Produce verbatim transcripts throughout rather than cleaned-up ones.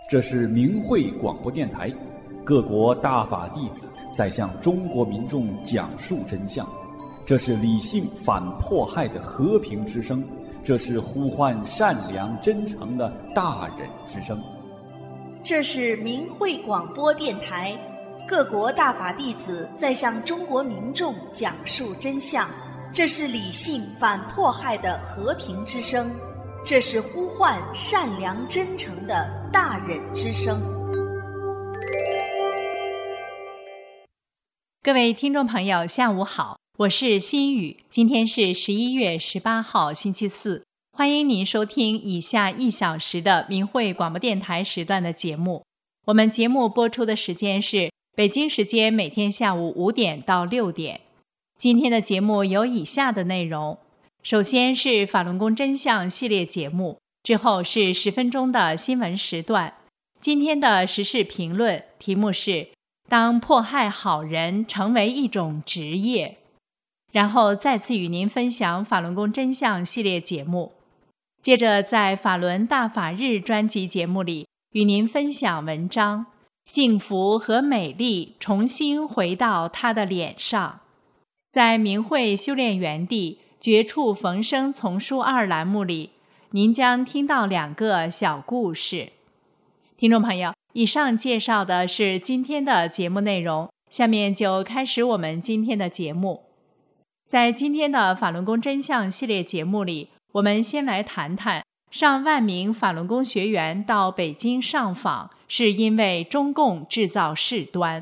这是明慧广播电台，各国大法弟子在向中国民众讲述真相。这是理性反迫害的和平之声，这是呼唤善良真诚的大人之声。 这是明慧广播电台，各国大法弟子在向中国民众讲述真相。这是理性反迫害的和平之声，这是呼唤善良真诚的大人之声。 各位听众朋友，下午好，我是心雨。今天是十一月十八号，星期四。欢迎您收听以下一小时的明慧广播电台时段的节目。我们节目播出的时间是北京时间每天下午五点到六点。今天的节目有以下的内容：首先是法轮功真相系列节目，之后是十分钟的新闻时段。今天的时事评论题目是当迫害好人成为一种职业，然后再次与您分享法轮功真相系列节目。接着在法轮大法日专辑节目里与您分享文章幸福和美丽重新回到他的脸上。在明慧修炼园地绝处逢生丛书二栏目里，您将听到两个小故事。听众朋友，以上介绍的是今天的节目内容，下面就开始我们今天的节目。在今天的法轮功真相系列节目里，我们先来谈谈上万名法轮功学员到北京上访，是因为中共制造事端。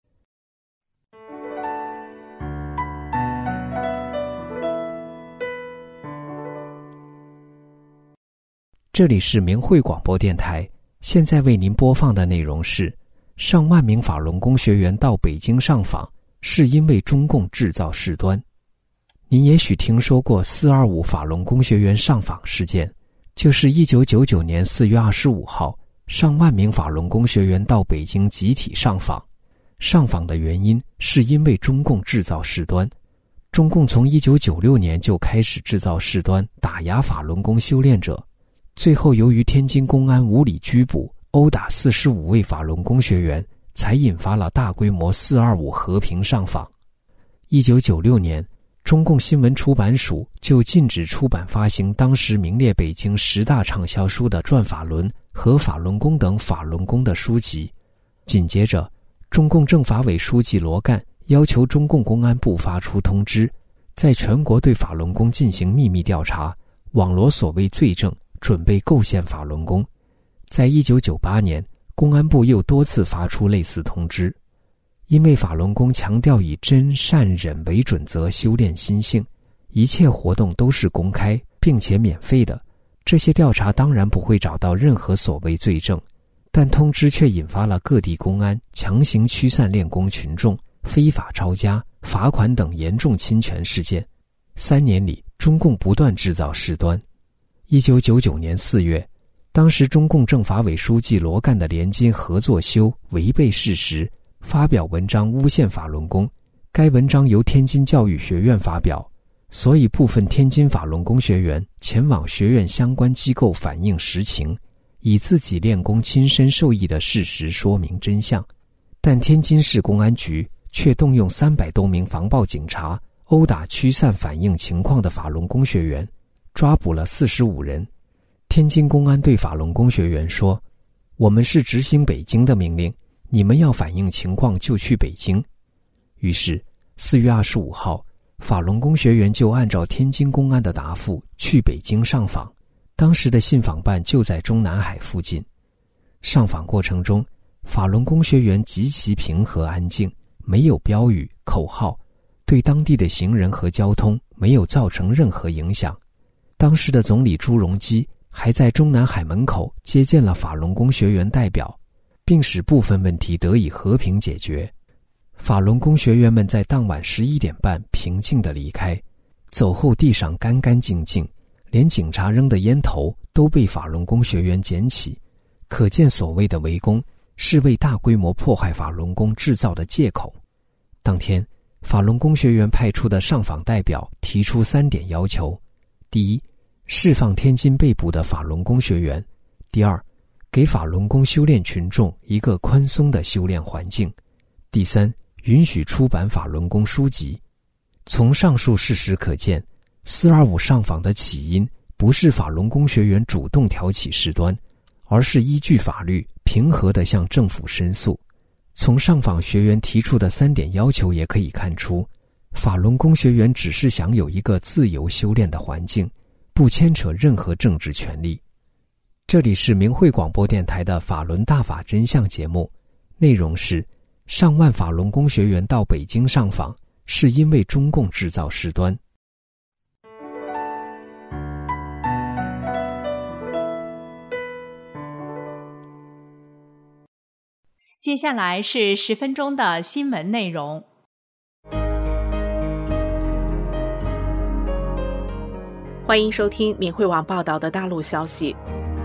这里是明慧广播电台，现在为您播放的内容是上万名法轮功学员到北京上访，是因为中共制造事端。您也许听说过四二五法轮功学员上访事件，就是一九九九年四月二十五号，上万名法轮功学员到北京集体上访。上访的原因是因为中共制造事端。中共从一九九六年就开始制造事端，打压法轮功修炼者。最后由于天津公安无理拘捕殴打四十五位法轮功学员，才引发了大规模四二五和平上访。一九九六年，中共新闻出版署就禁止出版发行当时名列北京十大畅销书的《转法轮》和《法轮功》等法轮功的书籍。紧接着，中共政法委书记罗干要求中共公安部发出通知，在全国对法轮功进行秘密调查，网罗所谓罪证，准备构陷法轮功。在一九九八年，公安部又多次发出类似通知。因为法轮功强调以真善忍为准则修炼心性，一切活动都是公开并且免费的，这些调查当然不会找到任何所谓罪证，但通知却引发了各地公安强行驱散练功群众、非法抄家、罚款等严重侵权事件。三年里，中共不断制造事端。一九九九年四月，当时中共政法委书记罗干的联金合作修违背事实，发表文章诬陷法轮功。该文章由天津教育学院发表，所以部分天津法轮功学员前往学院相关机构反映实情，以自己练功亲身受益的事实说明真相。但天津市公安局却动用三百多名防暴警察殴打驱散反映情况的法轮功学员，抓捕了四十五人。天津公安对法轮功学员说，我们是执行北京的命令，你们要反映情况就去北京。于是四月二十五号，法轮功学员就按照天津公安的答复去北京上访。当时的信访办就在中南海附近。上访过程中，法轮功学员极其平和安静，没有标语口号，对当地的行人和交通没有造成任何影响。当时的总理朱镕基还在中南海门口接见了法轮功学员代表，并使部分问题得以和平解决。法轮功学员们在当晚十一点半平静地离开，走后地上干干净净，连警察扔的烟头都被法轮功学员捡起，可见所谓的围攻是为大规模迫害法轮功制造的借口。当天，法轮功学员派出的上访代表提出三点要求：第一，释放天津被捕的法轮功学员；第二， 给法轮功修炼群众一个宽松的修炼环境。第三，允许出版法轮功书籍。从上述事实可见，四二五上访的起因不是法轮功学员主动挑起事端，而是依据法律平和地向政府申诉。从上访学员提出的三点要求也可以看出，法轮功学员只是想有一个自由修炼的环境，不牵扯任何政治权利。这里是明慧广播电台的法轮大法真相节目，内容是上万法轮功学员到北京上访，是因为中共制造事端。 接下来是十分钟的新闻内容。 欢迎收听明慧网报道的大陆消息。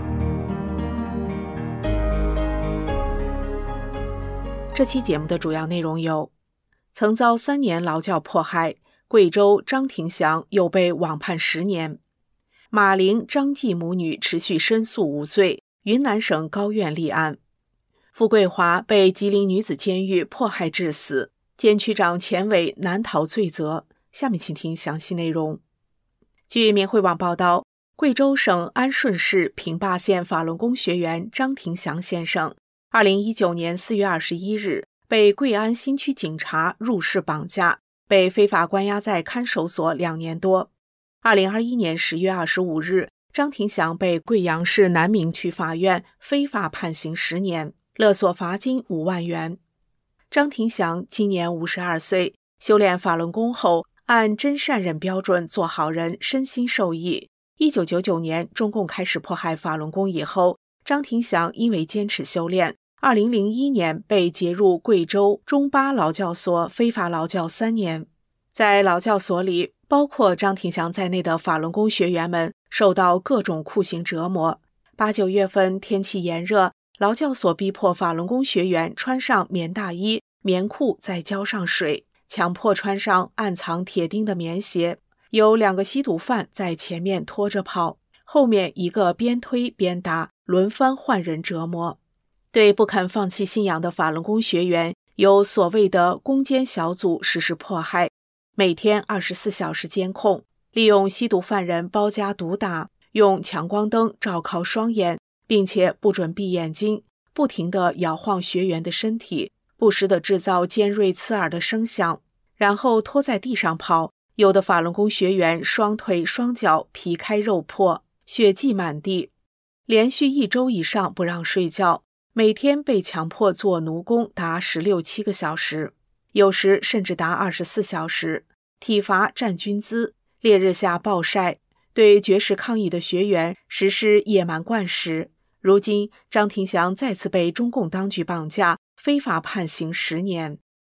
这期节目的主要内容有：曾遭三年劳教迫害，贵州张廷祥又被网判十年；马玲、张继母女持续申诉无罪，云南省高院立案；傅桂华被吉林女子监狱迫害致死，监区长钱伟难逃罪责。下面请听详细内容。据明慧网报道，贵州省安顺市平坝县法轮功学员张廷祥先生二零一九年四月二十一日被贵安新区警察入室绑架，被非法关押在看守所两年多。二零二一年十月二十五日，张廷祥被贵阳市南明区法院非法判刑十年，勒索罚金五万元。张廷祥今年五十二岁，修炼法轮功后，按真善忍标准做好人，身心受益。一九九九年中共开始迫害法轮功以后，张廷祥因为坚持修炼，二零零一年被截入贵州中巴劳教所非法劳教三年。在劳教所里，包括张廷祥在内的法轮功学员们受到各种酷刑折磨。八九月份天气炎热，劳教所逼迫法轮功学员穿上棉大衣、棉裤，再浇上水，强迫穿上暗藏铁钉的棉鞋，有两个吸毒犯在前面拖着跑，后面一个边推边打，轮番换人折磨。对不肯放弃信仰的法轮功学员，由所谓的攻坚小组实施迫害，每天二十四小时监控，利用吸毒犯人包夹毒打，用强光灯照靠双眼，并且不准闭眼睛，不停地摇晃学员的身体，不时地制造尖锐刺耳的声响，然后拖在地上跑。有的法轮功学员双腿双脚皮开肉破，血迹满地，连续一周以上不让睡觉，每天被强迫做奴工达十六七个小时，有时甚至达二十四小时，体罚站军姿，烈日下暴晒，对绝食抗议的学员实施野蛮灌食。如今张廷祥再次被中共当局绑架，非法判刑十年。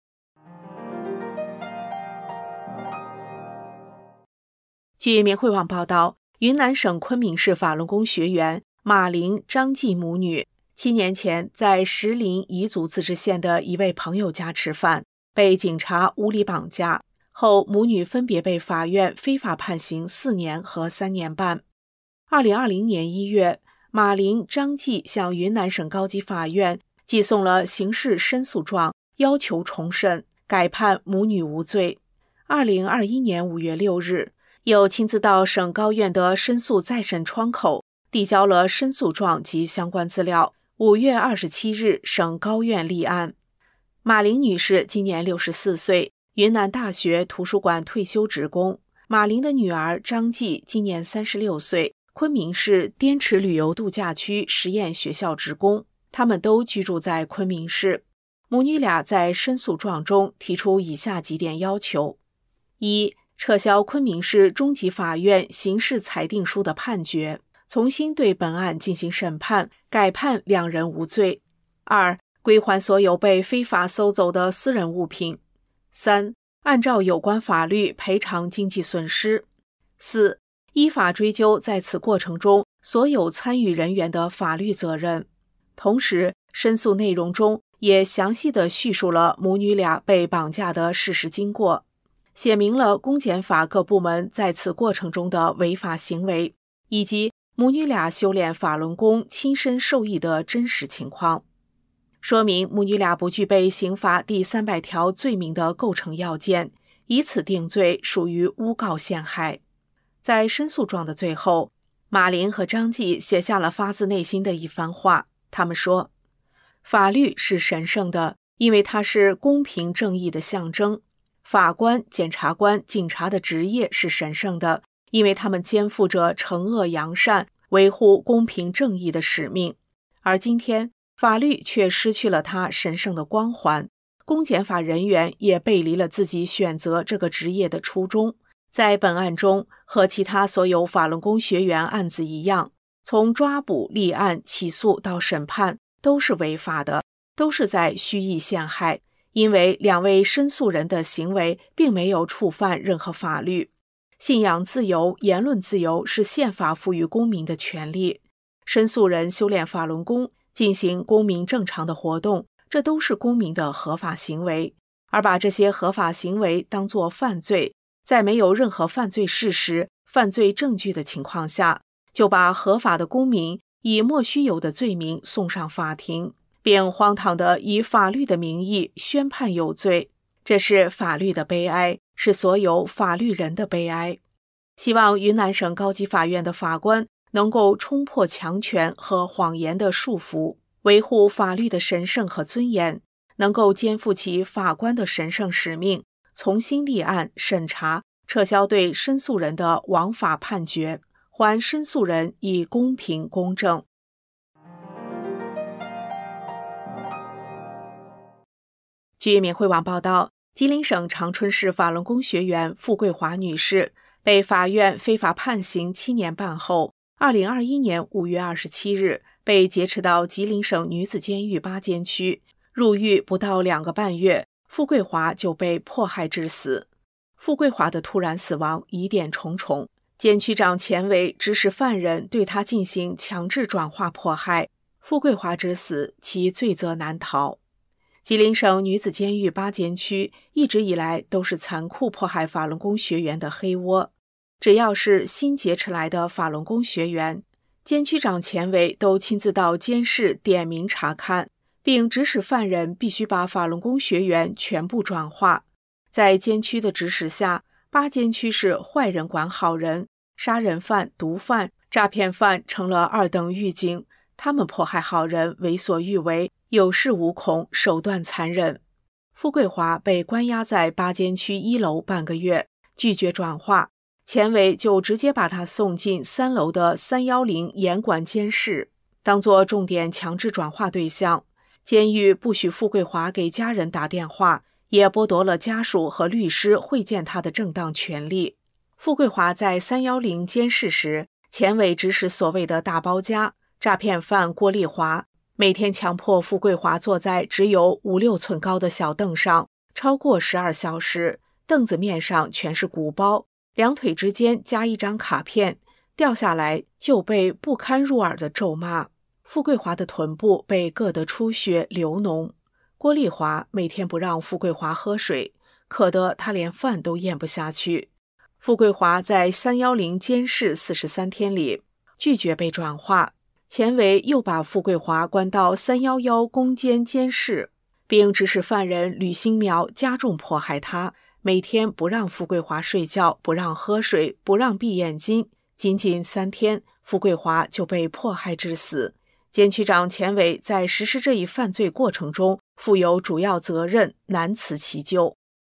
据明慧网报道，云南省昆明市法轮功学员马玲、张继母女七年前在石林彝族自治县的一位朋友家吃饭，被警察无理绑架后，母女分别被法院非法判刑四年和三年半。二零二零年一月，马玲、张继向云南省高级法院寄送了刑事申诉状，要求重审，改判母女无罪。二零二一年五月六日，又亲自到省高院的申诉再审窗口递交了申诉状及相关资料。五月二十七日，省高院立案。马玲女士今年六十四岁，云南大学图书馆退休职工。马玲的女儿张继今年三十六岁，昆明市滇池旅游度假区实验学校职工，他们都居住在昆明市。母女俩在申诉状中提出以下几点要求：一、撤销昆明市中级法院刑事裁定书的判决，重新对本案进行审判，改判两人无罪。二、归还所有被非法搜走的私人物品。三、按照有关法律赔偿经济损失。四、依法追究在此过程中所有参与人员的法律责任。同时，申诉内容中也详细地叙述了母女俩被绑架的事实经过，写明了公检法各部门在此过程中的违法行为，以及母女俩修炼法轮功亲身受益的真实情况，说明母女俩不具备刑法第三百条罪名的构成要件，以此定罪属于诬告陷害。在申诉状的最后，马玲和张继写下了发自内心的一番话。他们说，法律是神圣的，因为它是公平正义的象征。法官、检察官、警察的职业是神圣的，因为他们肩负着惩恶扬善、维护公平正义的使命。而今天，法律却失去了它神圣的光环，公检法人员也背离了自己选择这个职业的初衷。在本案中，和其他所有法轮功学员案子一样，从抓捕、立案、起诉到审判都是违法的，都是在蓄意陷害，因为两位申诉人的行为并没有触犯任何法律。信仰自由、言论自由是宪法赋予公民的权利。申诉人修炼法轮功，进行公民正常的活动，这都是公民的合法行为。而把这些合法行为当作犯罪，在没有任何犯罪事实、犯罪证据的情况下，就把合法的公民以莫须有的罪名送上法庭，并荒唐地以法律的名义宣判有罪。这是法律的悲哀，是所有法律人的悲哀。希望云南省高级法院的法官能够冲破强权和谎言的束缚，维护法律的神圣和尊严，能够肩负起法官的神圣使命，重新立案、审查、撤销对申诉人的枉法判决，还申诉人以公平公正。据缅慧网报道，吉林省长春市法轮功学员傅桂华女士被法院非法判刑七年半后，二零二一年五月二十七日被劫持到吉林省女子监狱八监区，入狱不到两个半月，傅桂华就被迫害致死。傅桂华的突然死亡疑点重重，监区长钱伟指使犯人对她进行强制转化迫害，傅桂华之死，其罪责难逃。吉林省女子监狱八监区一直以来都是残酷迫害法轮功学员的黑窝，只要是新劫持来的法轮功学员，监区长钱伟都亲自到监室点名查看，并指使犯人必须把法轮功学员全部转化。在监区的指使下，八监区是坏人管好人，杀人犯、毒贩、诈骗犯成了二等狱警，他们迫害好人为所欲为，有恃无恐，手段残忍。傅桂华被关押在八监区一楼半个月，拒绝转化，钱伟就直接把他送进三楼的三一零严管监室，当作重点强制转化对象。监狱不许傅桂华给家人打电话，也剥夺了家属和律师会见他的正当权利。傅桂华在三一零监室时，钱伟指使所谓的大包家诈骗犯郭丽华，每天强迫傅桂华坐在只有五六寸高的小凳上，超过十二小时，凳子面上全是鼓包，两腿之间夹一张卡片，掉下来就被不堪入耳的咒骂。傅桂华的臀部被硌得出血流脓，郭丽华每天不让傅桂华喝水，渴得他连饭都咽不下去。傅桂华在三一零监室四十三天里拒绝被转化，钱伟又把傅桂华关到三一一攻坚监室，并指使犯人吕新苗加重迫害他，每天不让傅桂华睡觉，不让喝水，不让闭眼睛。仅仅三天，傅桂华就被迫害致死。监区长钱伟在实施这一犯罪过程中负有主要责任，难辞其咎。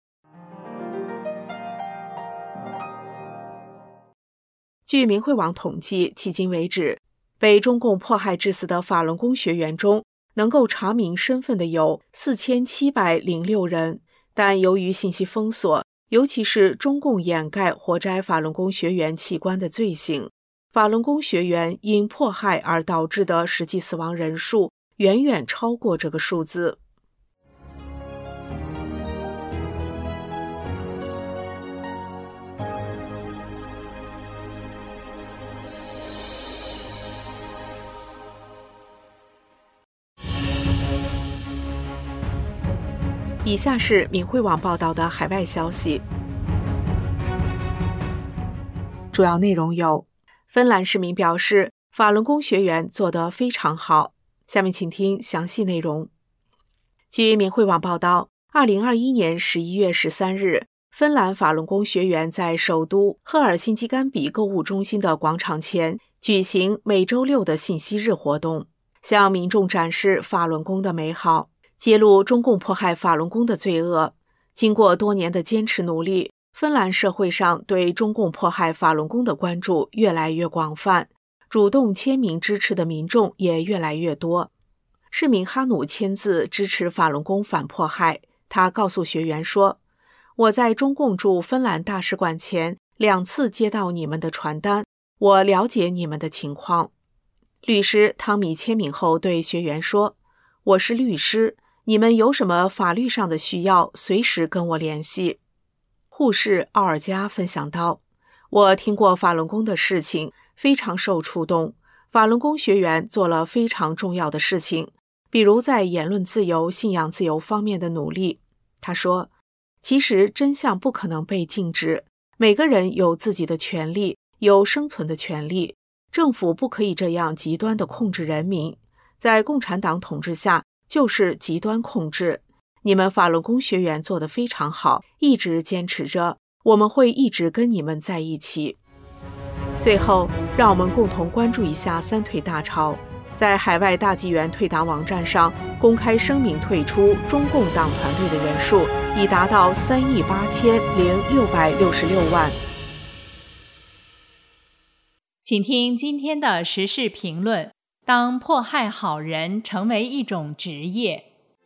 据明慧网统计，迄今为止，被中共迫害致死的法轮功学员中，能够查明身份的有四千七百零六人，但由于信息封锁，尤其是中共掩盖活摘法轮功学员器官的罪行，法轮功学员因迫害而导致的实际死亡人数远远超过这个数字。以下是明慧网报道的海外消息，主要内容有： 芬兰市民表示，法轮功学员做得非常好。下面请听详细内容。据明慧网报道，二零二一年十一月十三日，芬兰法轮功学员在首都赫尔辛基甘比购物中心的广场前举行每周六的信息日活动，向民众展示法轮功的美好，揭露中共迫害法轮功的罪恶。经过多年的坚持努力，芬兰社会上对中共迫害法轮功的关注越来越广泛，主动签名支持的民众也越来越多。市民哈努签字支持法轮功反迫害，他告诉学员说，我在中共驻芬兰大使馆前两次接到你们的传单，我了解你们的情况。律师汤米签名后对学员说，我是律师，你们有什么法律上的需要，随时跟我联系。护士奥尔加分享道，我听过法轮功的事情，非常受触动。法轮功学员做了非常重要的事情，比如在言论自由、信仰自由方面的努力。他说，其实真相不可能被禁止，每个人有自己的权利，有生存的权利，政府不可以这样极端地控制人民，在共产党统治下就是极端控制。你们法轮功学员做得非常好，一直坚持着，我们会一直跟你们在一起。最后，让我们共同关注一下三退大潮。在海外大纪元退党网站上公开声明退出中共党团队的人数已达到三亿八千零六百六十六万。 请听今天的时事评论：当迫害好人成为一种职业。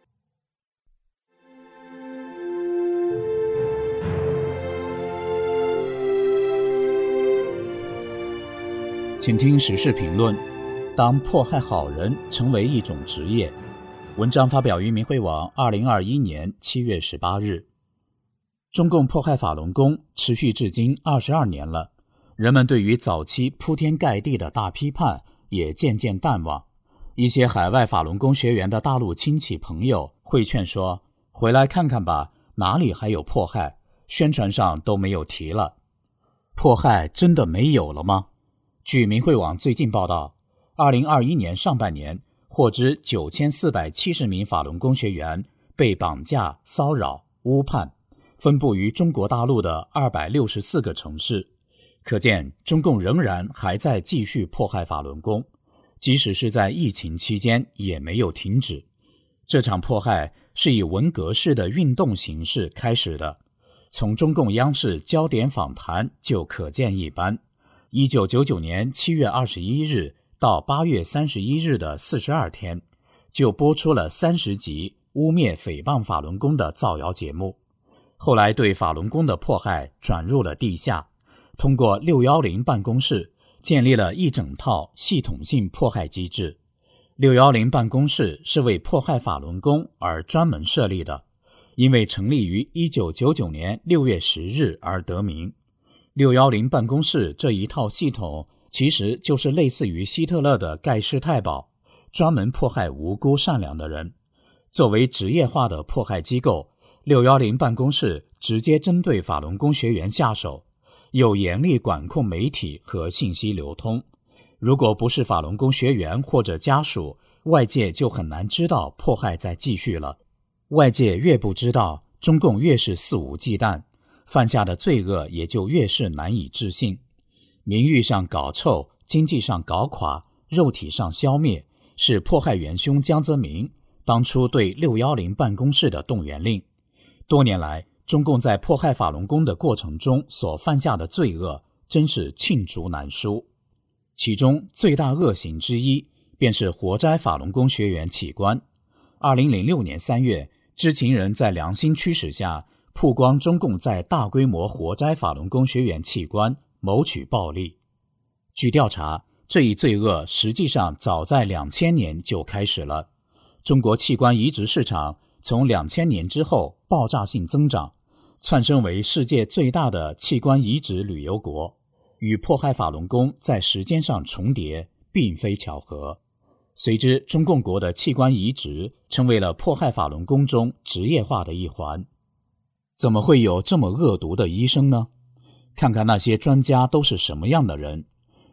请听时事评论：当迫害好人成为一种职业。文章发表于明慧网二零二一年七月十八日。中共迫害法轮功持续至今二十二年了，人们对于早期铺天盖地的大批判也渐渐淡忘。一些海外法轮功学员的大陆亲戚朋友会劝说，回来看看吧，哪里还有迫害，宣传上都没有提了。迫害真的没有了吗？据明慧网最近报道，二零二一年上半年获知九千四百七十名法轮功学员被绑架、骚扰、诬判，分布于中国大陆的二百六十四个城市。可见中共仍然还在继续迫害法轮功，即使是在疫情期间也没有停止。这场迫害是以文革式的运动形式开始的，从中共央视焦点访谈就可见一斑。一九九九年七月二十一日到八月三十一日的四十二天，就播出了三十集污蔑诽谤法轮功的造谣节目。后来对法轮功的迫害转入了地下，通过六一零办公室建立了一整套系统性迫害机制。六一零办公室是为迫害法轮功而专门设立的，因为成立于一九九九年六月十日而得名。六一零办公室这一套系统其实就是类似于希特勒的盖世太保，专门迫害无辜善良的人。作为职业化的迫害机构，六一零办公室直接针对法轮功学员下手，又严厉管控媒体和信息流通。如果不是法轮功学员或者家属，外界就很难知道迫害在继续了。外界越不知道，中共越是肆无忌惮，犯下的罪恶也就越是难以置信。名誉上搞臭，经济上搞垮，肉体上消灭，是迫害元凶江泽民当初对六一零办公室的动员令。多年来，中共在迫害法轮功的过程中所犯下的罪恶真是罄竹难书。其中最大恶行之一便是活摘法轮功学员器官。二零零六年三月，知情人在良心驱使下曝光中共在大规模活摘法轮功学员器官，谋取暴利。据调查，这一罪恶实际上早在两千年就开始了。中国器官移植市场从两千年之后爆炸性增长，窜升为世界最大的器官移植旅游国，与迫害法轮功在时间上重叠，并非巧合。随之，中共国的器官移植成为了迫害法轮功中职业化的一环。怎么会有这么恶毒的医生呢？看看那些专家都是什么样的人。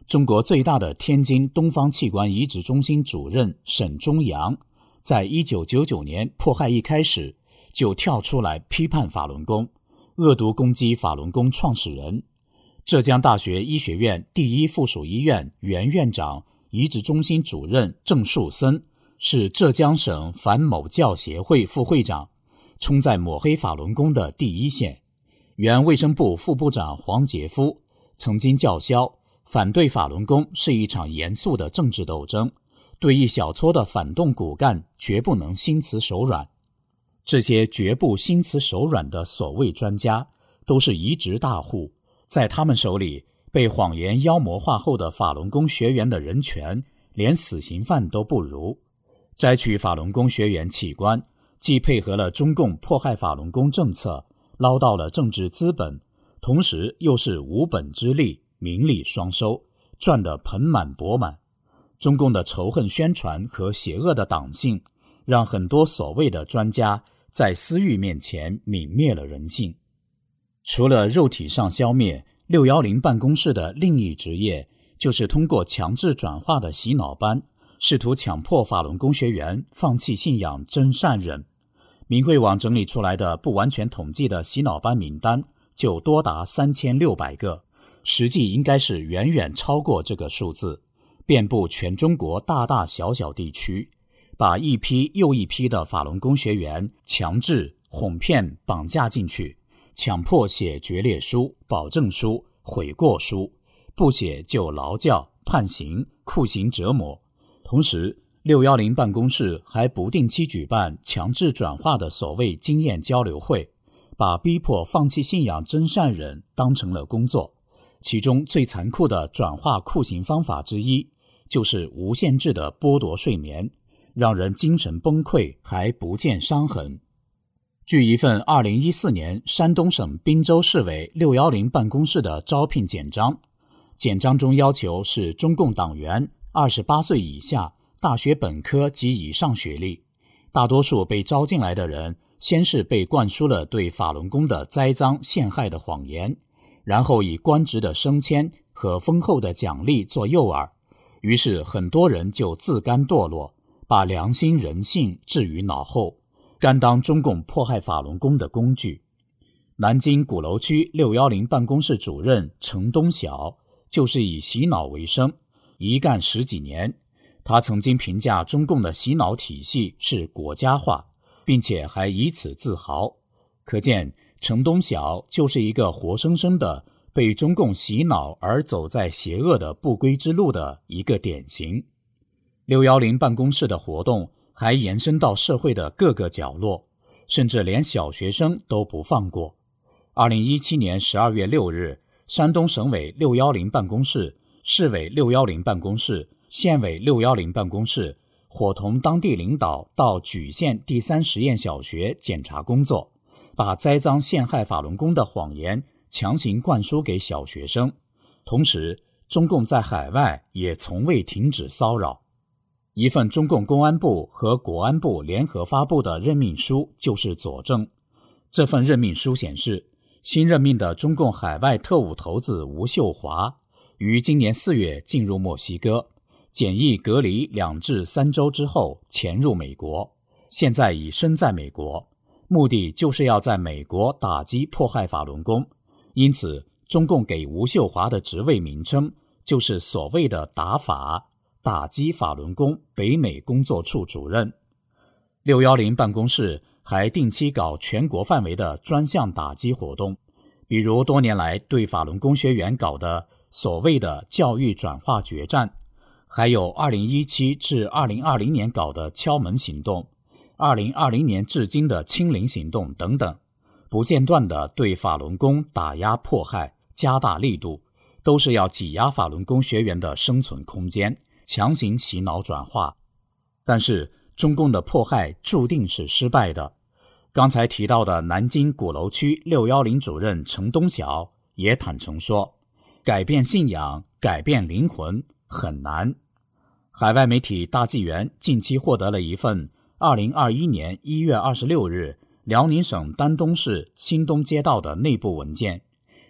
中国最大的天津东方器官移植中心主任沈忠阳，在一九九九年迫害一开始就跳出来批判法轮功，恶毒攻击法轮功创始人。浙江大学医学院第一附属医院原院长、移植中心主任郑树森是浙江省反某教协会副会长，冲在抹黑法轮功的第一线。原卫生部副部长黄杰夫曾经叫嚣，反对法轮功是一场严肃的政治斗争，对一小撮的反动骨干绝不能心慈手软。这些绝不心慈手软的所谓专家都是移植大户，在他们手里，被谎言妖魔化后的法轮功学员的人权连死刑犯都不如。摘取法轮功学员器官，既配合了中共迫害法轮功政策，捞到了政治资本，同时又是无本之利，名利双收，赚得盆满钵满。中共的仇恨宣传和邪恶的党性，让很多所谓的专家在私欲面前泯灭了人性。除了肉体上消灭，六一零办公室的另一职业就是通过强制转化的洗脑班，试图强迫法轮功学员放弃信仰真善忍。明慧网整理出来的不完全统计的洗脑班名单就多达三千六百个，实际应该是远远超过这个数字，遍布全中国大大小小地区，把一批又一批的法轮功学员强制、哄骗、绑架进去，强迫写决裂书、保证书、悔过书，不写就劳教、判刑、酷刑折磨。同时六一零办公室还不定期举办强制转化的所谓经验交流会，把逼迫放弃信仰真善忍当成了工作。其中最残酷的转化酷刑方法之一，就是无限制的剥夺睡眠，让人精神崩溃还不见伤痕。据一份二零一四年山东省滨州市委六一零办公室的招聘简章，简章中要求是中共党员，二十八岁以下，大学本科及以上学历。大多数被招进来的人，先是被灌输了对法轮功的栽赃陷害的谎言，然后以官职的升迁和丰厚的奖励做诱饵，于是很多人就自甘堕落，把良心人性置于脑后，甘当中共迫害法轮功的工具。南京鼓楼区六一零办公室主任程东晓就是以洗脑为生，一干十几年。他曾经评价中共的洗脑体系是国家化，并且还以此自豪。可见程东晓就是一个活生生的被中共洗脑而走在邪恶的不归之路的一个典型。六一零办公室的活动还延伸到社会的各个角落，甚至连小学生都不放过。二零一七年十二月六日，山东省委六一零办公室、市委六一零办公室、县委六一零办公室伙同当地领导到莒县第三实验小学检查工作，把栽赃陷害法轮功的谎言强行灌输给小学生。同时，中共在海外也从未停止骚扰。一份中共公安部和国安部联合发布的任命书就是佐证。这份任命书显示，新任命的中共海外特务头子吴秀华于今年四月进入墨西哥，检疫隔离两至三周之后潜入美国，现在已身在美国，目的就是要在美国打击迫害法轮功。因此，中共给吴秀华的职位名称就是所谓的打法，打击法轮功北美工作处主任。六一零办公室还定期搞全国范围的专项打击活动，比如多年来对法轮功学员搞的所谓的教育转化决战，还有二零一七至二零二零年搞的敲门行动，二零二零年至今的清零行动等等，不间断地对法轮功打压迫害，加大力度，都是要挤压法轮功学员的生存空间，强行洗脑转化。但是中共的迫害注定是失败的。刚才提到的南京鼓楼区六一零主任程东晓也坦诚说，改变信仰，改变灵魂很难。海外媒体大纪元近期获得了一份二零二一年一月二十六日辽宁省丹东市新东街道的内部文件，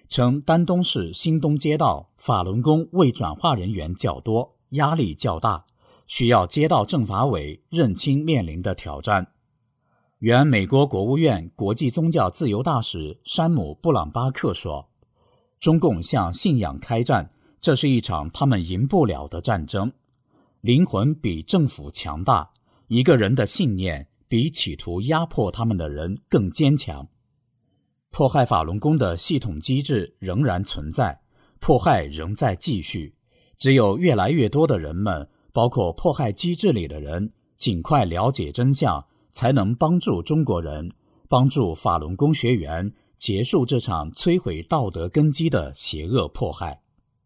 称丹东市新东街道法轮功未转化人员较多，压力较大，需要街道政法委认清面临的挑战。原美国国务院国际宗教自由大使山姆·布朗巴克说，中共向信仰开战，这是一场他们赢不了的战争。灵魂比政府强大，一个人的信念比企图压迫他们的人更坚强。迫害法轮功的系统机制仍然存在，迫害仍在继续。只有越来越多的人们，包括迫害机制里的人，尽快了解真相，才能帮助中国人，帮助法轮功学员结束这场摧毁道德根基的邪恶迫害。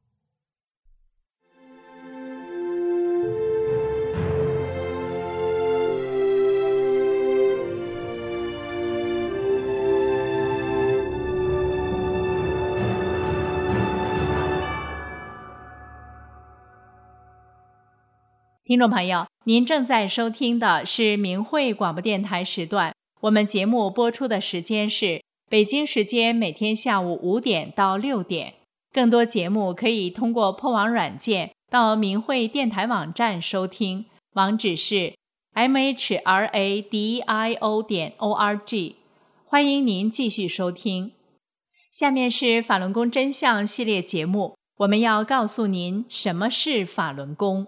听众朋友，您正在收听的是明慧广播电台时段，我们节目播出的时间是北京时间每天下午五点到六点。更多节目可以通过破网软件到明慧电台网站收听，网址是 m h r a d i o 点 o r g。 欢迎您继续收听。下面是法轮功真相系列节目，我们要告诉您什么是法轮功。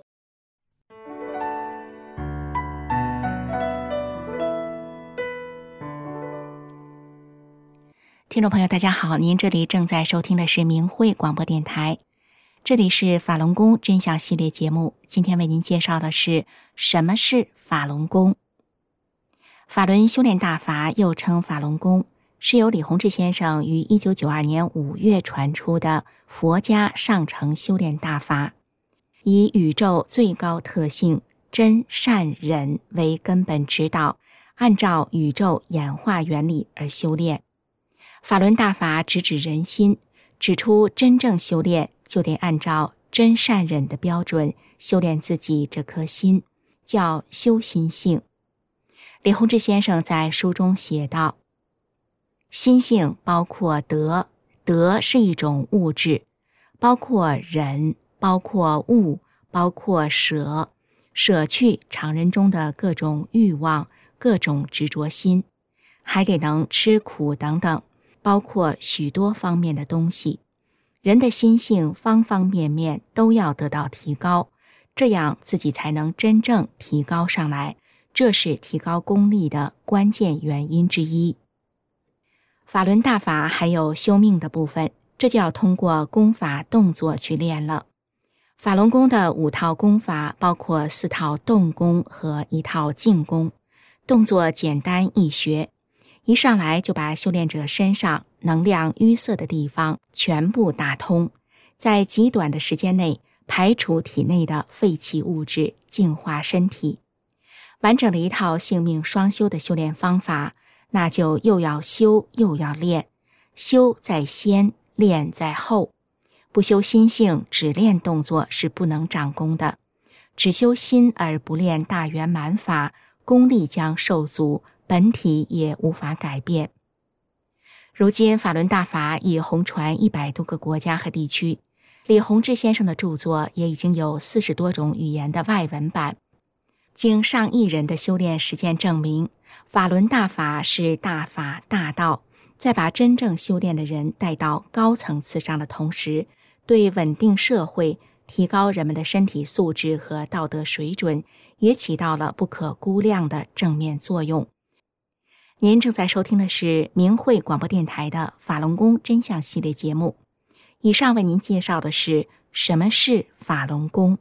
听众朋友大家好，您这里正在收听的是明慧广播电台，这里是法轮功真相系列节目。今天为您介绍的是什么是法轮功。法轮修炼大法又称法轮功，是由李洪志先生于一九九二年五月传出的佛家上乘修炼大法，以宇宙最高特性真善忍为根本指导，按照宇宙演化原理而修炼。法轮大法直指人心，指出真正修炼就得按照真善忍的标准修炼自己这颗心，叫修心性。李洪志先生在书中写道，心性包括德，德是一种物质，包括忍，包括悟，包括舍，舍去常人中的各种欲望，各种执着心，还得能吃苦等等，包括许多方面的东西。人的心性方方面面都要得到提高，这样自己才能真正提高上来，这是提高功力的关键原因之一。法轮大法还有修命的部分，这就要通过功法动作去练了。法轮功的五套功法包括四套动功和一套静功，动作简单易学，一上来就把修炼者身上能量淤塞的地方全部打通，在极短的时间内排除体内的废弃物质，净化身体。完整的一套性命双修的修炼方法，那就又要修又要练，修在先，练在后。不修心性，只练动作是不能长功的。只修心而不练大圆满法，功力将受阻，本体也无法改变。如今法轮大法已红传一百多个国家和地区，李洪志先生的著作也已经有四十多种语言的外文版。经上亿人的修炼实践证明，法轮大法是大法大道，在把真正修炼的人带到高层次上的同时，对稳定社会、提高人们的身体素质和道德水准，也起到了不可估量的正面作用。您正在收听的是明慧广播电台的法轮功真相系列节目，以上为您介绍的是什么是法轮功。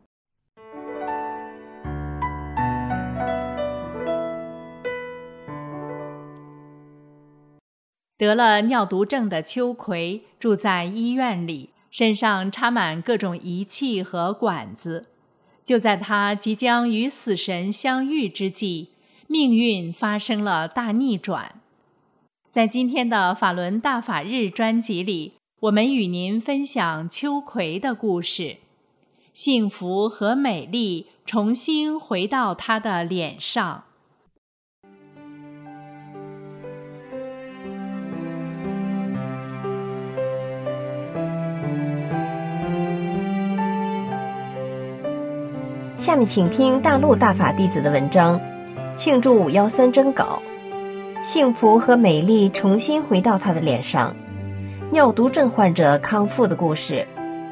得了尿毒症的秋葵住在医院里，身上插满各种仪器和管子。就在他即将与死神相遇之际，命运发生了大逆转。在今天的法轮大法日专辑里，我们与您分享秋葵的故事，幸福和美丽重新回到他的脸上。 下面请听大陆大法弟子的文章，庆祝五幺三征稿，幸福和美丽重新回到他的脸上，尿毒症患者康复的故事。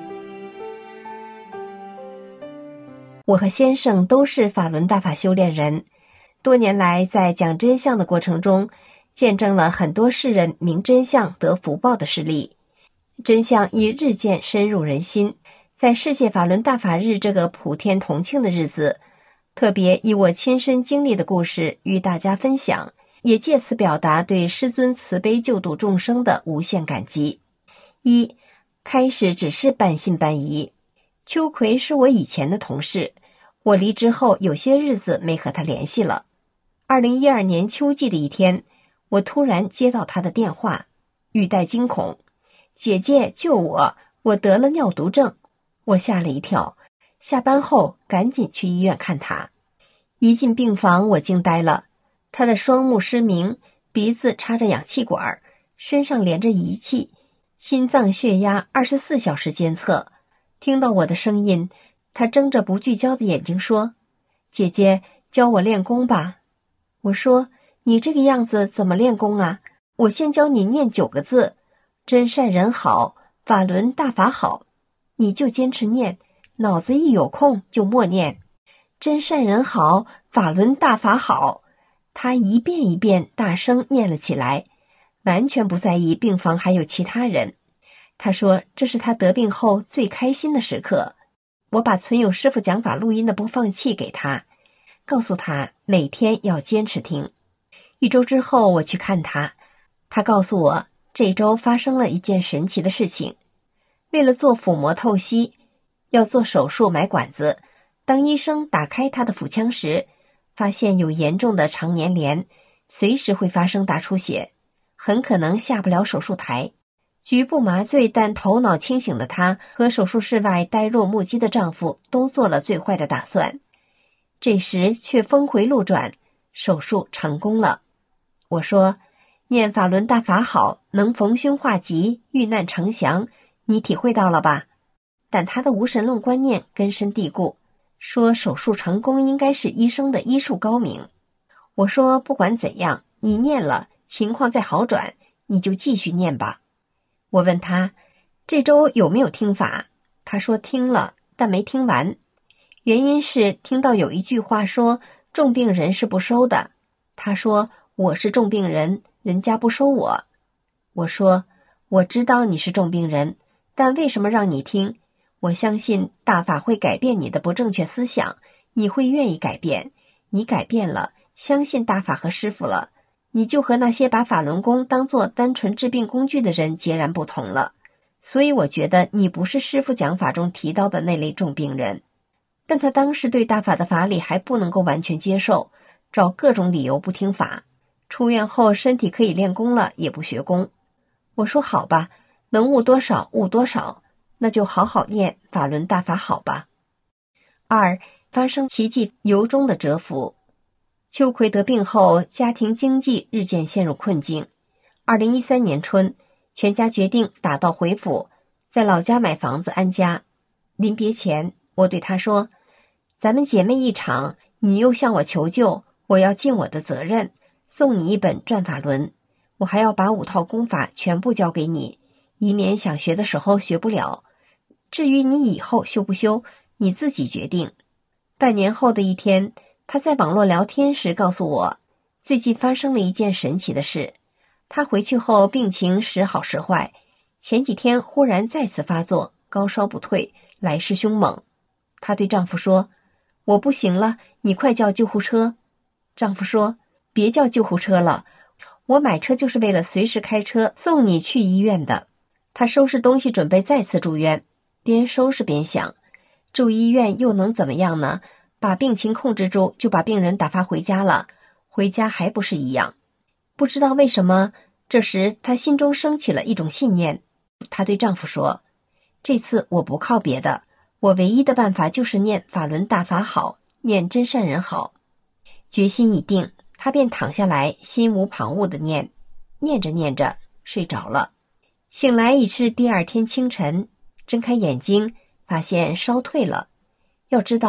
我和先生都是法轮大法修炼人，多年来在讲真相的过程中，见证了很多世人明真相得福报的事例，真相亦日渐深入人心。在世界法轮大法日这个普天同庆的日子，特别以我亲身经历的故事与大家分享，也借此表达对师尊慈悲救度众生的无限感激。一，开始只是半信半疑。秋葵是我以前的同事，我离职后有些日子没和他联系了。二零一二年秋季的一天，我突然接到他的电话，语带惊恐：“姐姐救我，我得了尿毒症。”我吓了一跳，下班后赶紧去医院看他。一进病房，我惊呆了，他的双目失明，鼻子插着氧气管，身上连着仪器，心脏血压二十四小时监测。听到我的声音，他睁着不聚焦的眼睛说：“姐姐，教我练功吧。”我说：“你这个样子怎么练功啊？我先教你念九个字：真善人好，法轮大法好。你就坚持念，脑子一有空就默念真善人好，法轮大法好。”他一遍一遍大声念了起来，完全不在意病房还有其他人。他说这是他得病后最开心的时刻。我把存有师父讲法录音的播放器给他，告诉他每天要坚持听。一周之后我去看他，他告诉我这周发生了一件神奇的事情。为了做腹膜透析，要做手术买管子，当医生打开他的腹腔时，发现有严重的肠粘连，随时会发生大出血，很可能下不了手术台。局部麻醉但头脑清醒的她和手术室外呆若木鸡的丈夫都做了最坏的打算，这时却峰回路转，手术成功了。我说，念法轮大法好，能逢凶化吉，遇难成祥，你体会到了吧？但他的无神论观念根深蒂固，说手术成功应该是医生的医术高明。我说不管怎样，你念了，情况再好转，你就继续念吧。我问他这周有没有听法，他说听了，但没听完。原因是听到有一句话说重病人是不收的，他说我是重病人，人家不收我。我说我知道你是重病人，但为什么让你听？我相信大法会改变你的不正确思想，你会愿意改变，你改变了，相信大法和师父了，你就和那些把法轮功当作单纯治病工具的人截然不同了。所以我觉得你不是师父讲法中提到的那类重病人。但他当时对大法的法理还不能够完全接受，找各种理由不听法。出院后身体可以练功了，也不学功。我说好吧，能悟多少悟多少，那就好好念法轮大法好吧。二，发生奇迹由衷的折服。秋葵得病后，家庭经济日渐陷入困境。二零一三年春，全家决定打道回府，在老家买房子安家。临别前，我对他说，咱们姐妹一场，你又向我求救，我要尽我的责任，送你一本转法轮，我还要把五套功法全部交给你，以免想学的时候学不了。至于你以后修不修，你自己决定。半年后的一天，他在网络聊天时告诉我，最近发生了一件神奇的事。他回去后病情时好时坏，前几天忽然再次发作，高烧不退，来势凶猛。她对丈夫说，我不行了，你快叫救护车。丈夫说，别叫救护车了，我买车就是为了随时开车送你去医院的。她收拾东西准备再次住院，边收拾边想，住医院又能怎么样呢？把病情控制住，就把病人打发回家了，回家还不是一样。不知道为什么，这时她心中升起了一种信念。她对丈夫说，这次我不靠别的，我唯一的办法就是念法轮大法好，念真善人好。决心已定，她便躺下来，心无旁骛地念，念着念着睡着了。醒来已是第二天清晨，睁开眼睛发现烧退了。要知道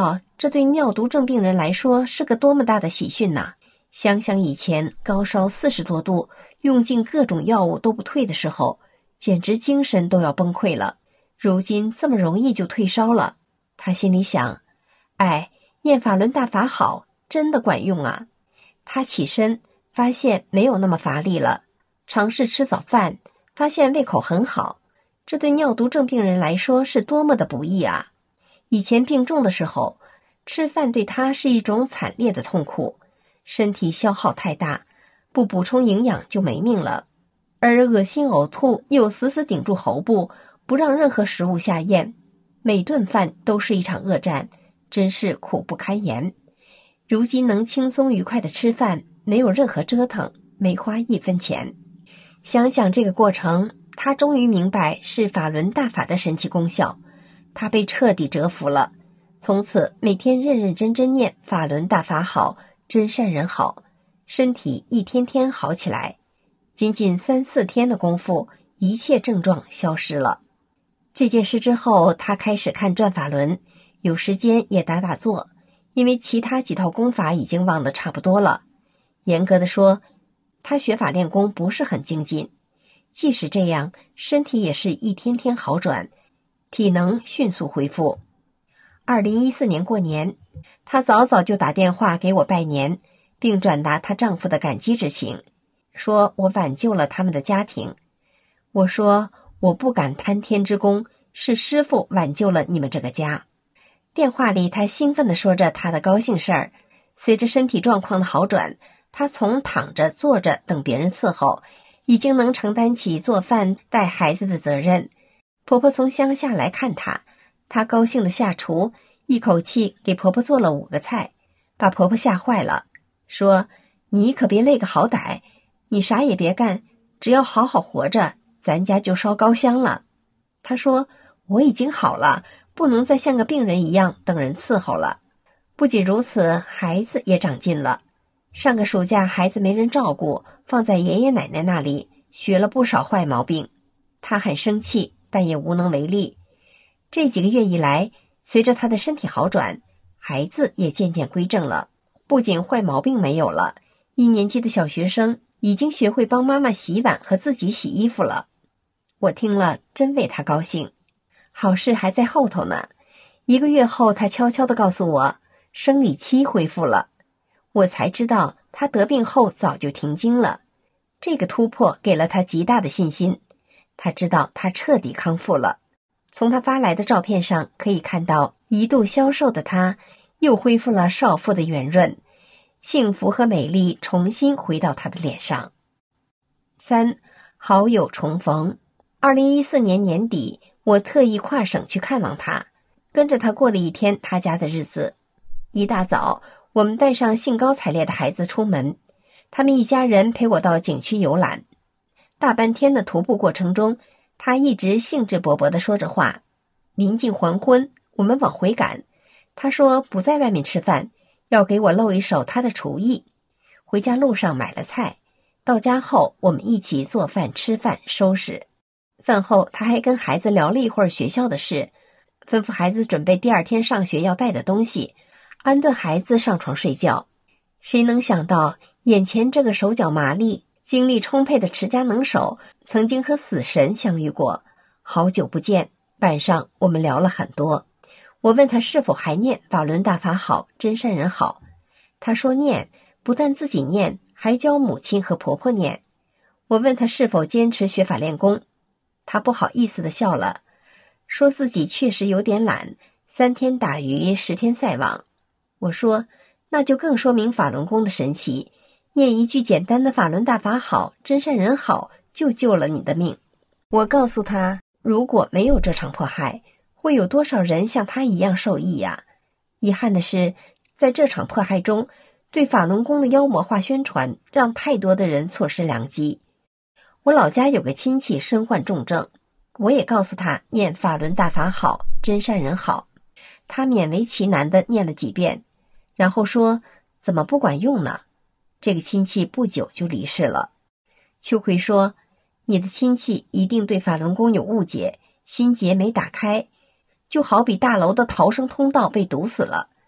这对尿毒症病人来说是个多么大的喜讯呐！想想以前高烧四十多度，用尽各种药物都不退的时候，简直精神都要崩溃了。如今这么容易就退烧了，他心里想，哎，念法轮大法好，真的管用啊！他起身，发现没有那么乏力了，尝试吃早饭，发现胃口很好。这对尿毒症病人来说是多么的不易啊！以前病重的时候，吃饭对他是一种惨烈的痛苦，身体消耗太大，不补充营养就没命了。而恶心呕吐又死死顶住喉部，不让任何食物下咽，每顿饭都是一场恶战，真是苦不堪言。如今能轻松愉快的吃饭，没有任何折腾，没花一分钱。想想这个过程，他终于明白是法轮大法的神奇功效，他被彻底折服了。从此每天认认真真念法轮大法好，真善人好，身体一天天好起来。仅仅三四天的功夫，一切症状消失了。这件事之后，他开始看转法轮，有时间也打打坐，因为其他几套功法已经忘得差不多了。严格的说，他学法练功不是很精进，即使这样，身体也是一天天好转，体能迅速恢复。二零一四年过年，她早早就打电话给我拜年，并转达她丈夫的感激之情，说我挽救了他们的家庭。我说我不敢贪天之功，是师父挽救了你们这个家。电话里她兴奋地说着她的高兴事儿。随着身体状况的好转，她从躺着坐着等别人伺候，已经能承担起做饭带孩子的责任。婆婆从乡下来看她，她高兴地下厨，一口气给婆婆做了五个菜，把婆婆吓坏了，说你可别累个好歹，你啥也别干，只要好好活着，咱家就烧高香了。她说我已经好了，不能再像个病人一样等人伺候了。不仅如此，孩子也长进了。上个暑假孩子没人照顾，放在爷爷奶奶那里，学了不少坏毛病。她很生气，但也无能为力。这几个月以来，随着她的身体好转，孩子也渐渐归正了。不仅坏毛病没有了，一年级的小学生已经学会帮妈妈洗碗和自己洗衣服了。我听了真为她高兴。好事还在后头呢。一个月后，她悄悄地告诉我，生理期恢复了。我才知道她得病后早就停经了。这个突破给了她极大的信心。她知道她彻底康复了。从她发来的照片上可以看到，一度消瘦的她又恢复了少妇的圆润，幸福和美丽重新回到她的脸上。三，好友重逢。二零一四年年底，我特意跨省去看望她，跟着她过了一天她家的日子。一大早，我们带上兴高采烈的孩子出门，他们一家人陪我到景区游览。大半天的徒步过程中，他一直兴致勃勃地说着话。临近黄昏，我们往回赶，他说不在外面吃饭，要给我露一手他的厨艺。回家路上买了菜，到家后我们一起做饭、吃饭、收拾。饭后他还跟孩子聊了一会儿学校的事，吩咐孩子准备第二天上学要带的东西，安顿孩子上床睡觉。谁能想到，眼前这个手脚麻利、精力充沛的持家能手，曾经和死神相遇过。好久不见，晚上我们聊了很多。我问他是否还念法轮大法好，真善人好。他说念，不但自己念，还教母亲和婆婆念。我问他是否坚持学法练功，他不好意思地笑了，说自己确实有点懒，三天打鱼十天晒网。我说那就更说明法轮功的神奇，念一句简单的法轮大法好，真善人好，就救了你的命。我告诉他，如果没有这场迫害，会有多少人像他一样受益呀？遗憾的是，在这场迫害中，对法轮功的妖魔化宣传让太多的人错失良机。我老家有个亲戚身患重症，我也告诉他念法轮大法好，真善人好。他勉为其难地念了几遍，然后说怎么不管用呢？这个亲戚不久就离世了。秋葵说，你的亲戚一定对法轮功有误解，心结没打开，就好比大楼的逃生通道被堵死了。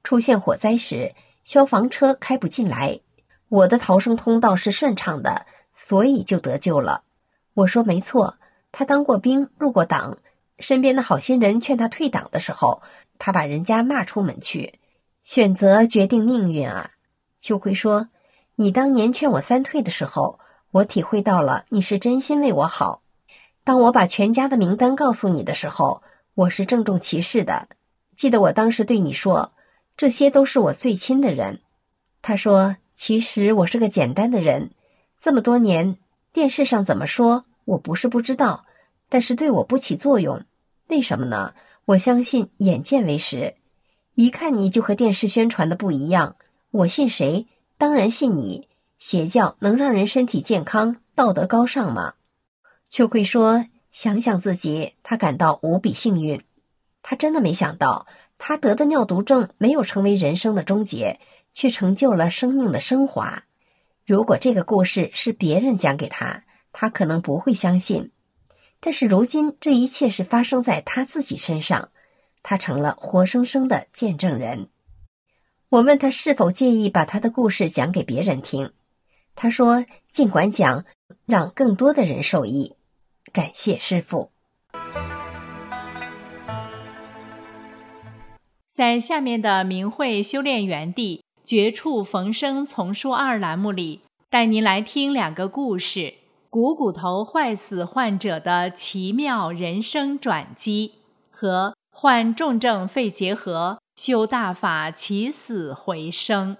出现火灾时，消防车开不进来，我的逃生通道是顺畅的，所以就得救了。我说没错，他当过兵，入过党，身边的好心人劝他退党的时候，他把人家骂出门去。选择决定命运啊。秋葵说，你当年劝我三退的时候，我体会到了你是真心为我好。当我把全家的名单告诉你的时候，我是郑重其事的。记得我当时对你说，这些都是我最亲的人。他说，其实我是个简单的人，这么多年，电视上怎么说，我不是不知道，但是对我不起作用。为什么呢？我相信眼见为实，一看你就和电视宣传的不一样。我信谁？当然信你。邪教能让人身体健康，道德高尚吗？秋葵说，想想自己，他感到无比幸运。他真的没想到，他得的尿毒症没有成为人生的终结，却成就了生命的升华。如果这个故事是别人讲给他，他可能不会相信。但是如今这一切是发生在他自己身上，他成了活生生的见证人。我问他是否介意把他的故事讲给别人听，他说尽管讲，让更多的人受益。感谢师父。 在下面的明慧修炼园地绝处逢生丛书二栏目里，带您来听两个故事：股骨头坏死患者的奇妙人生转机和患重症肺结核修大法起死回生。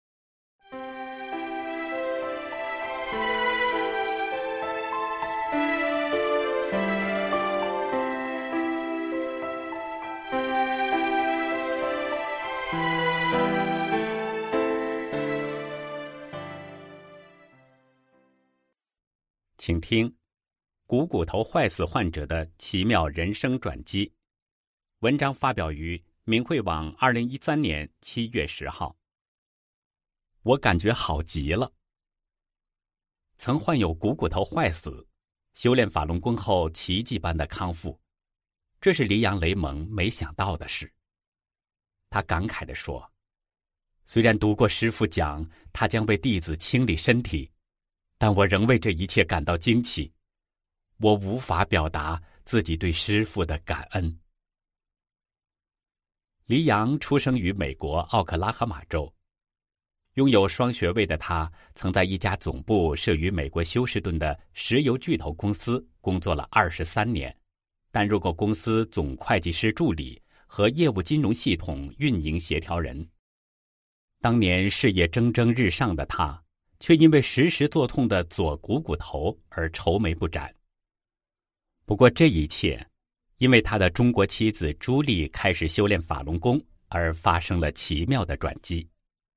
请听股骨头坏死患者的奇妙人生转机。文章发表于明慧网二零一三年七月十号。我感觉好极了。曾患有股骨头坏死，修炼法轮功后奇迹般的康复，这是黎阳雷蒙没想到的事。他感慨地说，虽然读过师父讲他将为弟子清理身体，但我仍为这一切感到惊奇，我无法表达自己对师父的感恩。黎阳出生于美国奥克拉荷马州，拥有双学位的他曾在一家总部设于美国休斯顿的石油巨头公司工作了二十三年，担任过公司总会计师助理和业务金融系统运营协调人。当年事业蒸蒸日上的他，却因为时时作痛的左股骨头而愁眉不展。不过这一切因为他的中国妻子朱莉开始修炼法轮功而发生了奇妙的转机。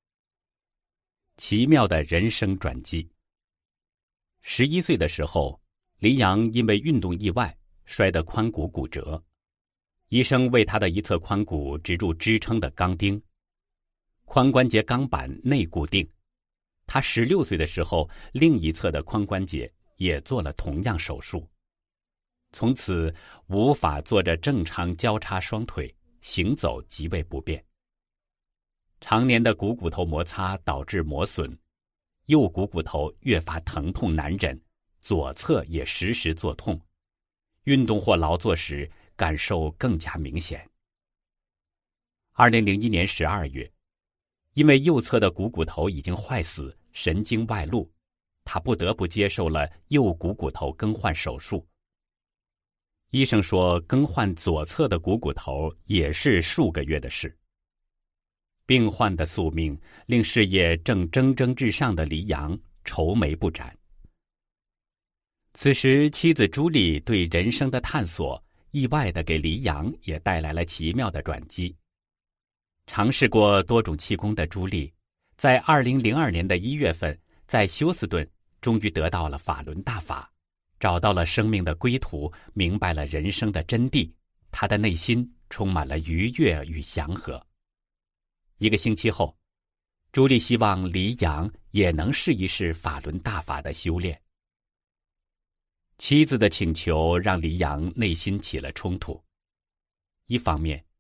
奇妙的人生转机。十一岁的时候，黎阳因为运动意外摔得髋骨骨折，医生为他的一侧髋骨植入支撑的钢钉，髋关节钢板内固定。他十六岁的时候，另一侧的髋关节也做了同样手术，从此无法坐着正常交叉双腿，行走极为不便。常年的股骨头摩擦导致磨损，右股骨头越发疼痛难忍，左侧也时时作痛，运动或劳作时感受更加明显。二零零一年十二月，因为右侧的股骨头已经坏死，神经外露，他不得不接受了右股骨头更换手术。医生说，更换左侧的股骨头也是数个月的事。病患的宿命令事业正蒸蒸日上的黎阳愁眉不展。此时，妻子朱莉对人生的探索，意外地给黎阳也带来了奇妙的转机。尝试过多种气功的朱莉，在二零零二年的一月份，在休斯顿终于得到了法轮大法，找到了生命的归途，明白了人生的真谛，她的内心充满了愉悦与祥和。一个星期后，朱莉希望黎阳也能试一试法轮大法的修炼。妻子的请求让黎阳内心起了冲突。一方面，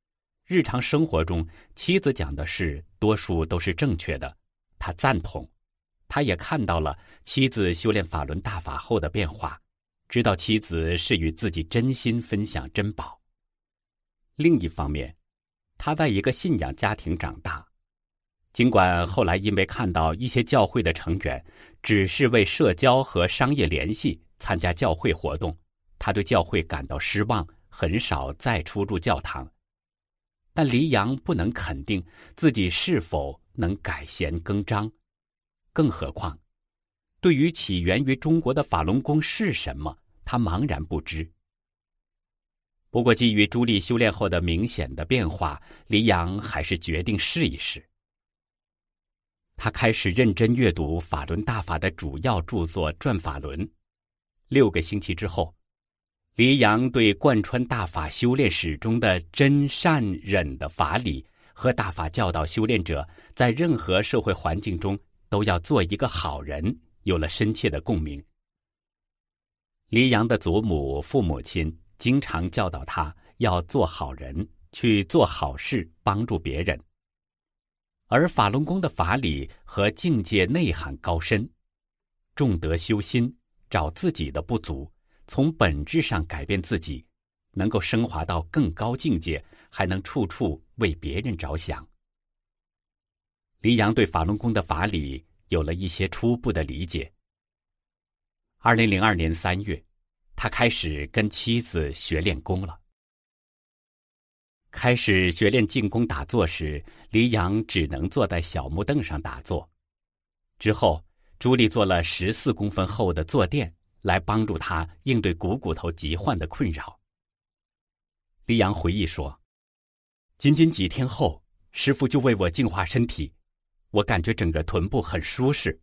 日常生活中妻子讲的事多数都是正确的，他赞同。他也看到了妻子修炼法轮大法后的变化，知道妻子是与自己真心分享珍宝。另一方面，他在一个信仰家庭长大，尽管后来因为看到一些教会的成员只是为社交和商业联系参加教会活动，他对教会感到失望，很少再出入教堂。但黎阳不能肯定自己是否能改弦更张，更何况对于起源于中国的法轮功是什么，他茫然不知。不过基于朱莉修炼后的明显的变化，黎阳还是决定试一试。他开始认真阅读法轮大法的主要著作《转法轮》。六个星期之后，黎阳对贯穿大法修炼史中的真善忍的法理和大法教导修炼者在任何社会环境中都要做一个好人有了深切的共鸣。黎阳的祖母、父母亲经常教导他要做好人，去做好事，帮助别人。而法轮功的法理和境界内涵高深，重德修心，找自己的不足，从本质上改变自己，能够升华到更高境界，还能处处为别人着想。黎阳对法轮功的法理有了一些初步的理解。二零零二年三月，他开始跟妻子学练功了。开始学练静功打坐时，黎阳只能坐在小木凳上打坐。之后，朱莉做了十四公分厚的坐垫，来帮助他应对股骨头疾患的困扰。黎阳回忆说，仅仅几天后，师父就为我净化身体，我感觉整个臀部很舒适。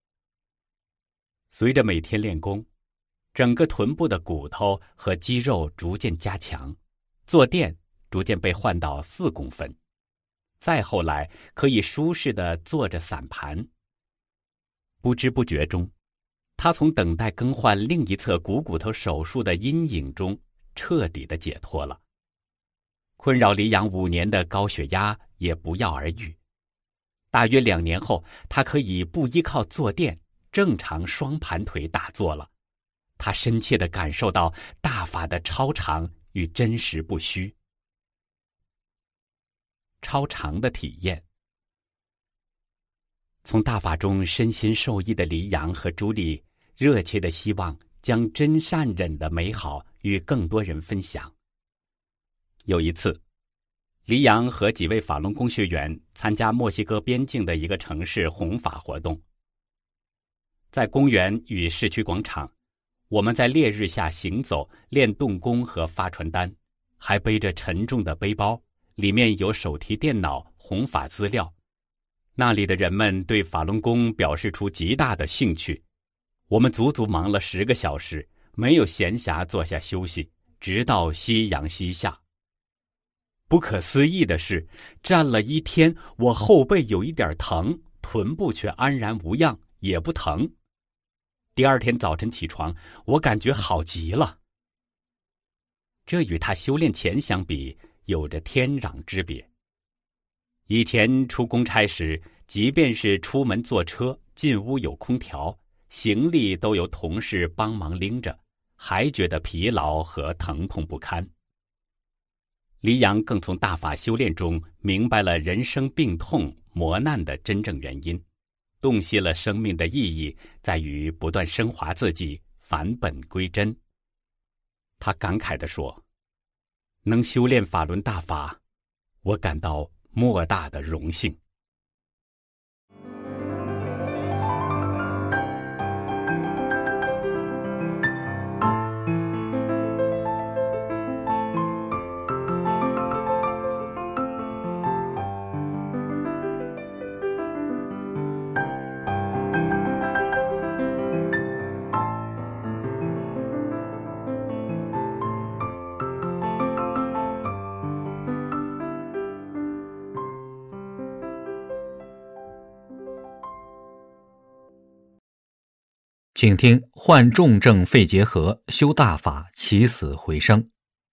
随着每天练功，整个臀部的骨头和肌肉逐渐加强，坐垫逐渐被换到四公分，再后来可以舒适地坐着散盘。不知不觉中，他从等待更换另一侧股骨头手术的阴影中彻底地解脱了。困扰黎阳五年的高血压也不药而愈。大约两年后，他可以不依靠坐垫，正常双盘腿打坐了。他深切地感受到大法的超常与真实不虚。超常的体验。从大法中身心受益的黎阳和朱莉热切地希望将真善忍的美好与更多人分享。有一次，黎阳和几位法轮功学员参加墨西哥边境的一个城市弘法活动。在公园与市区广场，我们在烈日下行走，练动功和发传单，还背着沉重的背包，里面有手提电脑、弘法资料。那里的人们对法轮功表示出极大的兴趣。我们足足忙了十个小时，没有闲暇坐下休息，直到夕阳西下。不可思议的是，站了一天，我后背有一点疼，臀部却安然无恙，也不疼。第二天早晨起床，我感觉好极了。这与他修炼前相比，有着天壤之别。以前出公差时，即便是出门坐车，进屋有空调，行李都由同事帮忙拎着，还觉得疲劳和疼痛不堪。黎阳更从大法修炼中明白了人生病痛磨难的真正原因，洞悉了生命的意义在于不断升华自己，返本归真。他感慨地说，能修炼法轮大法，我感到莫大的荣幸。 请听患重症肺结核修大法起死回生。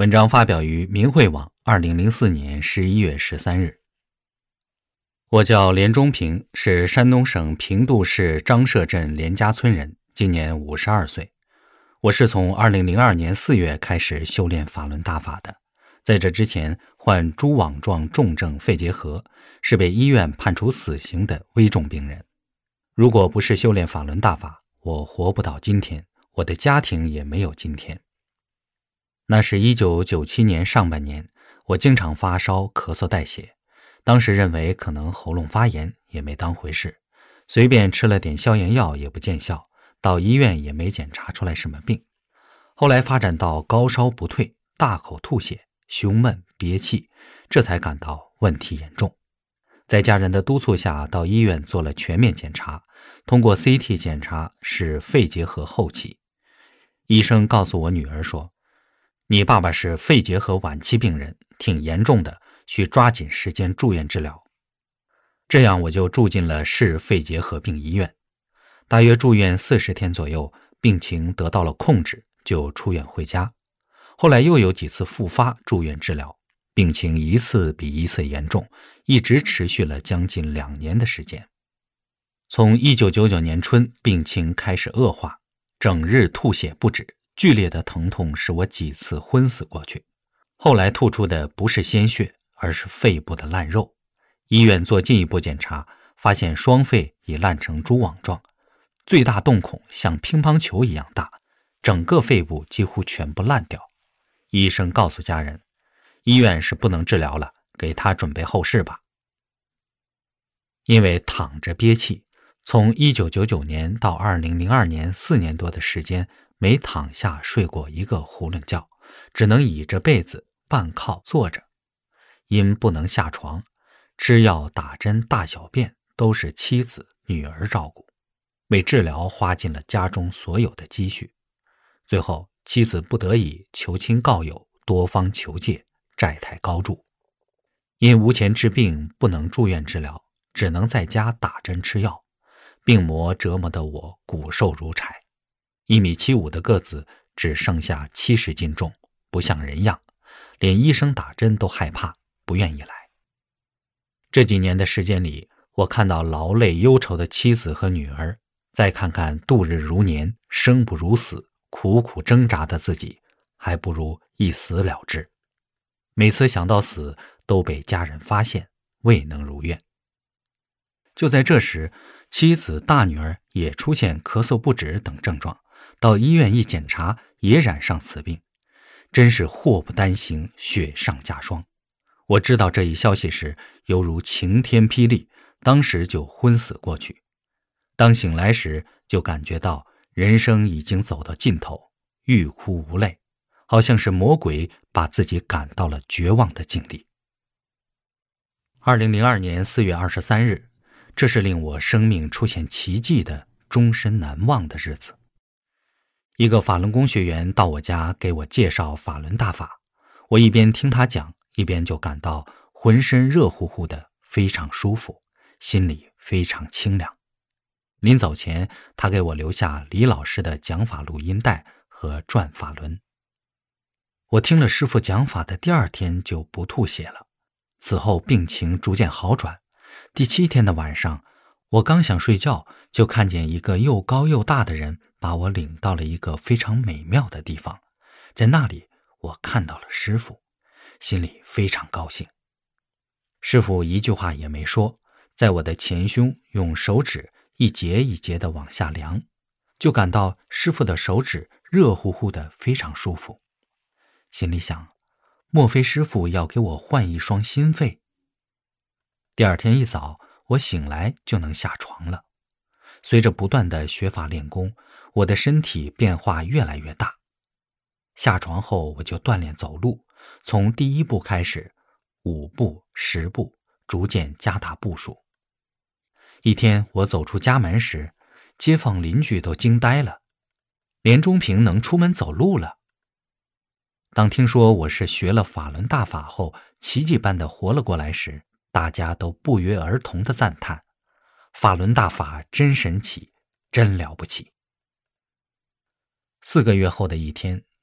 文章发表于明慧网二零零四年十一月十三日。我叫连中平，是山东省平度市张社镇连家村人，今年五十二岁。我是从二零零二年四月开始修炼法轮大法的，在这之前患蛛网状重症肺结核，是被医院判处死刑的危重病人。如果不是修炼法轮大法，我活不到今天，我的家庭也没有今天。那是一九九七年上半年，我经常发烧、咳嗽、带血，当时认为可能喉咙发炎，也没当回事，随便吃了点消炎药也不见效，到医院也没检查出来什么病。后来发展到高烧不退，大口吐血，胸闷憋气，这才感到问题严重。在家人的督促下，到医院做了全面检查，通过 C T 检查是肺结核后期。医生告诉我女儿说，你爸爸是肺结核晚期病人，挺严重的，需抓紧时间住院治疗。这样我就住进了市肺结核病医院，大约住院四十天左右，病情得到了控制，就出院回家。后来又有几次复发住院治疗，病情一次比一次严重，一直持续了将近两年的时间。从一九九九年春，病情开始恶化，整日吐血不止，剧烈的疼痛使我几次昏死过去。后来吐出的不是鲜血，而是肺部的烂肉。医院做进一步检查，发现双肺已烂成蛛网状，最大洞孔像乒乓球一样大，整个肺部几乎全部烂掉。医生告诉家人，医院是不能治疗了，给他准备后事吧。因为躺着憋气，从一九九九年到二零零二年四年多的时间，没躺下睡过一个囫囵觉，只能倚着被子半靠坐着。因不能下床，吃药打针大小便都是妻子女儿照顾，为治疗花尽了家中所有的积蓄。最后妻子不得已求亲告友，多方求借，债台高筑。因无钱治病，不能住院治疗，只能在家打针吃药，病魔折磨得我骨瘦如柴，一米七五的个子只剩下七十斤重，不像人样，连医生打针都害怕，不愿意来。这几年的时间里，我看到劳累忧愁的妻子和女儿，再看看度日如年、生不如死、苦苦挣扎的自己，还不如一死了之。每次想到死，都被家人发现，未能如愿。就在这时，妻子大女儿也出现咳嗽不止等症状，到医院一检查，也染上此病，真是祸不单行，雪上加霜。我知道这一消息时，犹如晴天霹雳，当时就昏死过去。当醒来时，就感觉到人生已经走到尽头，欲哭无泪，好像是魔鬼把自己赶到了绝望的境地。二零零二年四月二十三日，这是令我生命出现奇迹的终身难忘的日子。一个法轮功学员到我家给我介绍法轮大法，我一边听他讲，一边就感到浑身热乎乎的，非常舒服，心里非常清凉。临走前，他给我留下李老师的讲法录音带和转法轮。我听了师父讲法的第二天就不吐血了，此后病情逐渐好转。第七天的晚上，我刚想睡觉，就看见一个又高又大的人把我领到了一个非常美妙的地方，在那里我看到了师父，心里非常高兴。师父一句话也没说，在我的前胸用手指一节一节地往下量，就感到师父的手指热乎乎的，非常舒服。心里想，莫非师父要给我换一双心肺？第二天一早，我醒来就能下床了。随着不断的学法练功，我的身体变化越来越大。下床后我就锻炼走路，从第一步开始，五步、十步，逐渐加大步数。一天我走出家门时，街坊邻居都惊呆了，连中平能出门走路了。当听说我是学了法轮大法后奇迹般的活了过来时，大家都不约而同地赞叹，法轮大法真神奇，真了不起。四个月后的一天，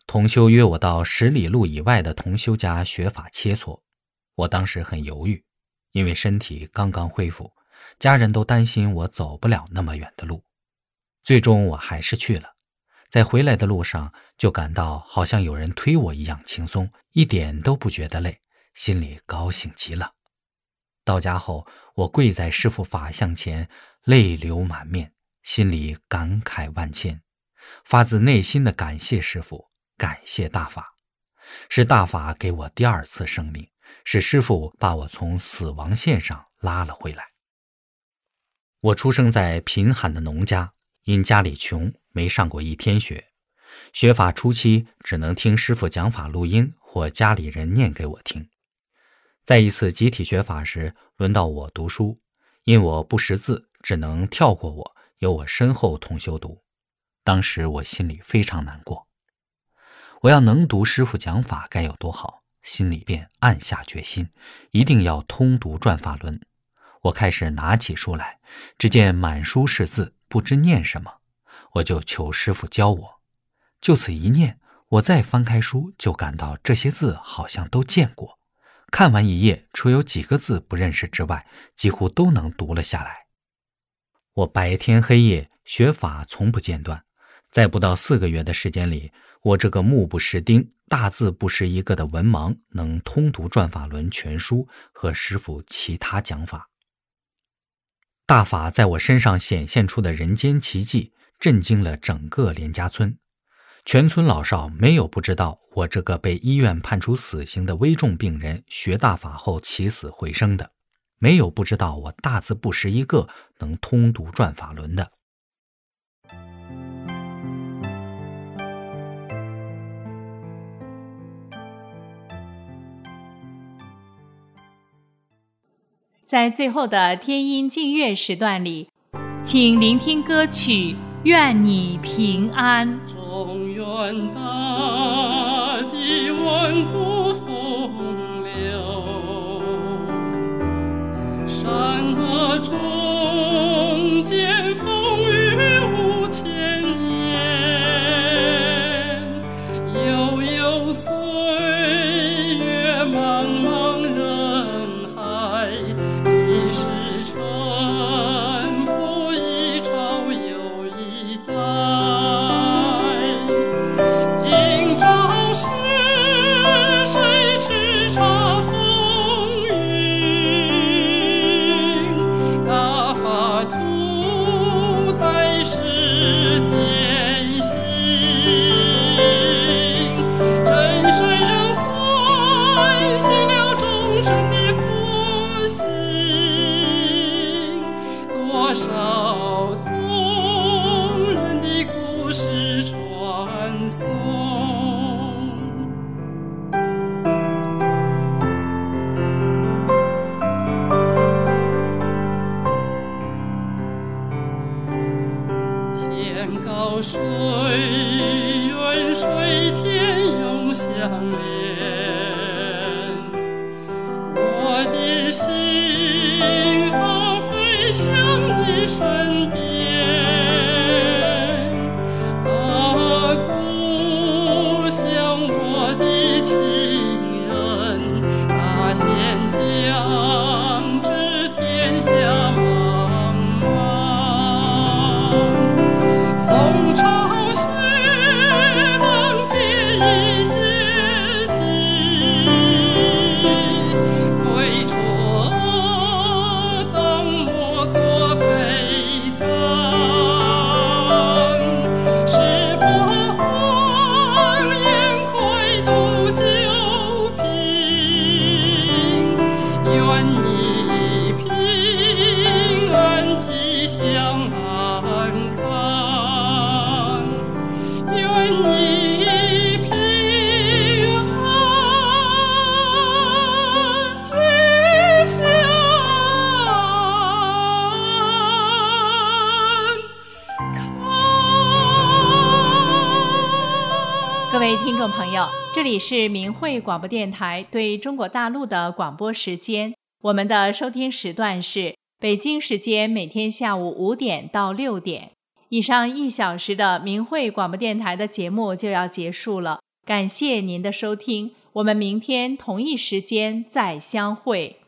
同修约我到十里路以外的同修家学法切磋。我当时很犹豫，因为身体刚刚恢复，家人都担心我走不了那么远的路。最终我还是去了，在回来的路上就感到好像有人推我一样轻松，一点都不觉得累，心里高兴极了。到家后，我跪在师父法像前，泪流满面，心里感慨万千，发自内心的感谢师父，感谢大法。是大法给我第二次生命，是师父把我从死亡线上拉了回来。我出生在贫寒的农家，因家里穷，没上过一天学。学法初期只能听师父讲法录音或家里人念给我听。在一次集体学法时，轮到我读书，因我不识字，只能跳过我，由我身后同修读。当时我心里非常难过，我要能读师父讲法该有多好，心里便暗下决心，一定要通读转法轮。我开始拿起书来，只见满书是字，不知念什么，我就求师父教我。就此一念，我再翻开书，就感到这些字好像都见过。看完一页，除有几个字不认识之外，几乎都能读了下来。我白天黑夜学法从不间断，在不到四个月的时间里，我这个目不识丁、大字不识一个的文盲，能通读转法轮全书和师父其他讲法。大法在我身上显现出的人间奇迹，震惊了整个连家村。全村老少没有不知道我这个被医院判处死刑的危重病人学大法后起死回生的，没有不知道我大字不识一个能通读转法轮的。 在最后的天音净乐时段里，请聆听歌曲《愿你平安》。 中原大地万古风流，山河中间风雨无千年，悠悠岁月茫茫人海，一世沉浮一朝又一代。今朝是谁叱咤风云？大法图在世天行，真善人唤醒了众生的佛心，多少动人的故事传颂。天高水远，水天永相连，我的心啊飞向你身边。啊，故乡我的亲人，大仙将知天下茫茫。红潮血当铁已解体，推车当莫作陪葬。石破荒烟快渡九平，愿你平安吉祥安康，愿你平安吉祥安康。 各位听众朋友，这里是明慧广播电台对中国大陆的广播时间，我们的收听时段是北京时间每天下午五点到六点。以上一小时的明慧广播电台的节目就要结束了， 感谢您的收听，我们明天同一时间再相会。